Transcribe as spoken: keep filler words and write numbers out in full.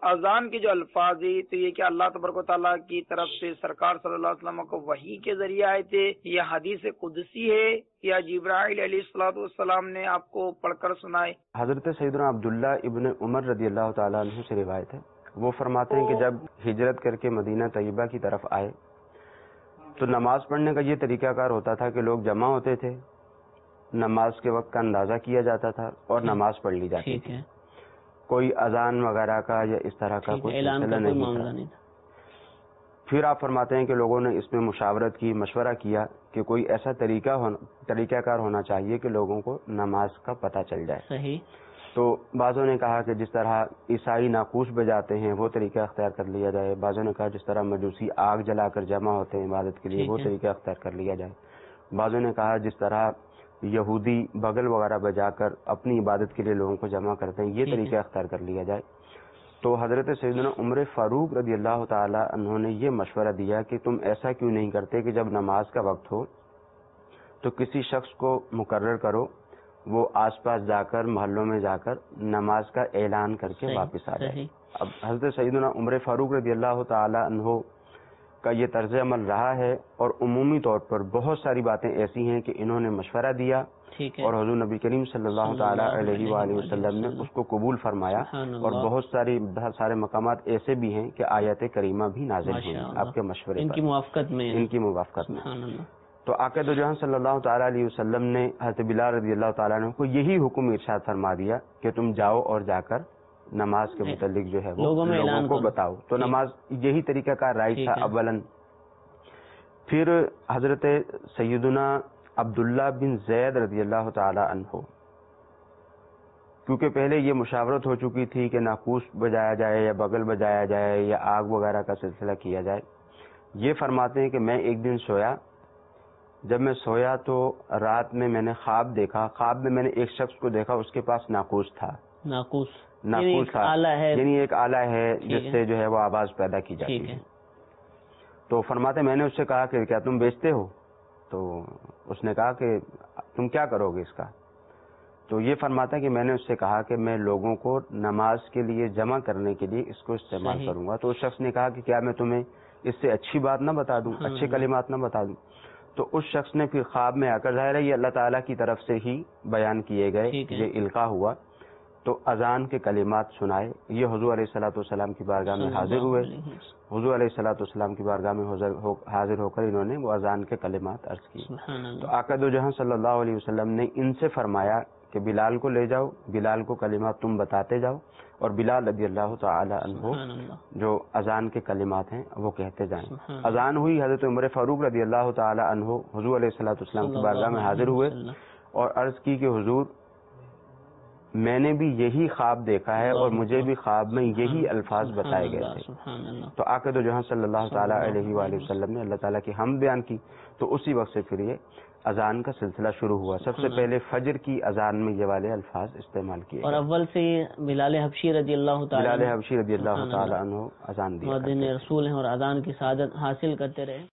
اذان کے جو الفاظ ہیں تو یہ کہ اللہ تبارک و تعالیٰ کی طرف سے سرکار صلی اللہ علیہ وسلم کو وحی کے ذریعے آئے تھے، یا حدیث قدسی ہے، یا جبرائیل علیہ الصلوۃ والسلام نے آپ کو پڑھ کر سنائے؟ حضرت سیدنا عبداللہ ابن عمر رضی اللہ تعالیٰ عنہ سے روایت ہے، وہ فرماتے ہیں کہ جب ہجرت کر کے مدینہ طیبہ کی طرف آئے تو نماز پڑھنے کا یہ طریقہ کار ہوتا تھا کہ لوگ جمع ہوتے تھے، نماز کے وقت کا اندازہ کیا جاتا تھا اور نماز پڑھ لی جاتی تھی، کوئی اذان وغیرہ کا یا اس طرح کا کوئی سلسلہ نہیں تھا۔ پھر آپ فرماتے ہیں کہ لوگوں نے اس میں مشاورت کی، مشورہ کیا کہ کوئی ایسا طریقہ ہونا طریقہ کار ہونا چاہیے کہ لوگوں کو نماز کا پتہ چل جائے۔ صحیح۔ تو بعضوں نے کہا کہ جس طرح عیسائی ناقوس بجاتے ہیں وہ طریقہ اختیار کر لیا جائے، بعضوں نے کہا جس طرح مجوسی آگ جلا کر جمع ہوتے ہیں عبادت کے لیے وہ طریقہ اختیار کر لیا جائے، بعضوں نے کہا جس طرح یہودی بغل وغیرہ بجا کر اپنی عبادت کے لیے لوگوں کو جمع کرتے ہیں یہ طریقہ اختیار کر لیا جائے۔ تو حضرت سیدنا عمر فاروق رضی اللہ تعالی عنہ نے یہ مشورہ دیا کہ تم ایسا کیوں نہیں کرتے کہ جب نماز کا وقت ہو تو کسی شخص کو مقرر کرو، وہ آس پاس جا کر محلوں میں جا کر نماز کا اعلان کر کے واپس آ جائے۔ اب حضرت سیدنا عمر فاروق رضی اللہ تعالی عنہ کا یہ طرز عمل رہا ہے، اور عمومی طور پر بہت ساری باتیں ایسی ہیں کہ انہوں نے مشورہ دیا اور حضور نبی کریم صلی اللہ تعالی علیہ وآلہ وسلم نے اس کو قبول فرمایا، اور بہت ساری بہت سارے مقامات ایسے بھی ہیں کہ آیت کریمہ بھی نازل ہوئی آپ کے مشورے ان پر، کی موافقت میں ان کی موافقت میں۔ تو آقا دو جہاں صلی اللہ تعالی علیہ وسلم نے حضرت بلال رضی اللہ تعالیٰ عنہ کو یہی حکم ارشاد فرما دیا کہ تم جاؤ اور جا کر نماز کے متعلق جو ہے وہ لوگوں کو بتاؤ۔ تو نماز یہی طریقہ کا رائج تھا اولاً۔ پھر حضرت سیدنا عبداللہ بن زید رضی اللہ تعالی عنہ، کیونکہ پہلے یہ مشاورت ہو چکی تھی کہ ناقوس بجایا جائے یا بغل بجایا جائے یا آگ وغیرہ کا سلسلہ کیا جائے، یہ فرماتے ہیں کہ میں ایک دن سویا، جب میں سویا تو رات میں میں نے خواب دیکھا، خواب میں میں نے ایک شخص کو دیکھا، اس کے پاس ناقوس تھا، ناقوس ناقوس تھا یعنی ایک آلہ ہے جس سے جو ہے وہ آواز پیدا کی جاتی ہے۔ تو فرماتے میں نے اس سے کہا کہ کیا تم بیچتے ہو؟ تو اس نے کہا کہ تم کیا کرو گے اس کا؟ تو یہ فرماتا ہے کہ میں نے اس سے کہا کہ میں لوگوں کو نماز کے لیے جمع کرنے کے لیے اس کو استعمال کروں گا۔ تو اس شخص نے کہا کہ کیا میں تمہیں اس سے اچھی بات نہ بتا دوں، اچھے کلمات نہ بتا دوں؟ تو اس شخص نے پھر خواب میں آ کر، ظاہر ہے یہ اللہ تعالیٰ کی طرف سے ہی بیان کیے گئے، یہ القاء ہوا، تو اذان کے کلمات سنائے۔ یہ حضور علیہ الصلوۃ والسلام کی بارگاہ میں حاضر ہوئے، حضور علیہ الصلوۃ والسلام کی بارگاہ میں حاضر ہو کر انہوں نے وہ اذان کے کلمات عرض کیے۔ تو آقا دو جہاں صلی اللہ علیہ وسلم نے ان سے فرمایا کہ بلال کو لے جاؤ، بلال کو کلمات تم بتاتے جاؤ، اور بلال رضی اللہ تعالی عنہ جو اذان کے کلمات ہیں وہ کہتے جائیں۔ اذان ہوئی، حضرت عمر فاروق رضی اللہ تعالی عنہ حضور علیہ الصلوۃ والسلام کی بارگاہ میں حاضر ہوئے اور عرض کی کہ حضور میں نے بھی یہی خواب دیکھا ہے اور مجھے بھی خواب میں یہی الفاظ بتائے گئے تھے۔ تو آقا دو جہاں صلی اللہ تعالی علیہ وآلہ وسلم نے اللہ تعالیٰ کی حمد بیان کی، تو اسی وقت سے پھر یہ اذان کا سلسلہ شروع ہوا۔ سب سے پہلے فجر کی اذان میں یہ والے الفاظ استعمال کیے، اور اول سے بلال حبشی رضی اللہ تعالی بلال حبشی رضی اللہ تعالی عنہ اذان دیا، مؤذن رسول ہیں اور اذان کی سعادت حاصل کرتے رہے۔